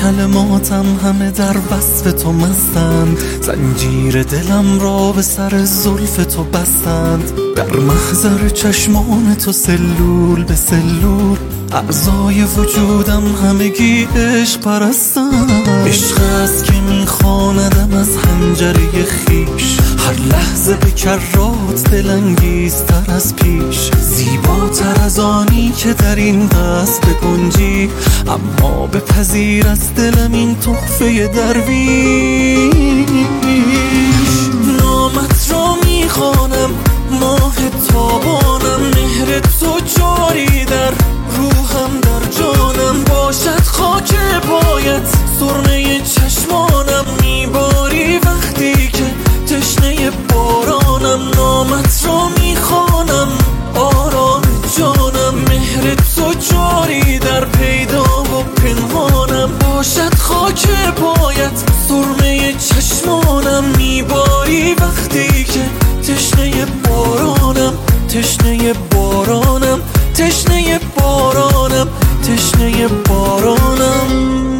کلماتم همه در وصف تو مستند، زنجیر دلم را به سر زلف تو بستند. در محضر چشمان تو سلول به سلول، اعضای وجودم همگی عشق پرستند. عشق است که میخواندم از حنجره خیش، هر لحظه به کرات دلانگیزتر از پیش. زیباتر از آنی که در این دست بگنجی، اما بپذیر از دلم این تحفه درویش. نامت را میخوانم ماه تابانم، مهر تو جاری در روحم در جانم. باشد خاک پایت سرمه چشمانم، میباری وقتی که تشنه بارانم. نامت را میخوانم آرام جانم، مهر تو جاری در پیدا و پنهانم. باشد خاک پایت سرمه چشمانم، میباری وقتی که تشنه بارانم. تشنه بارانم، تشنه بارانم، تشنه بارانم.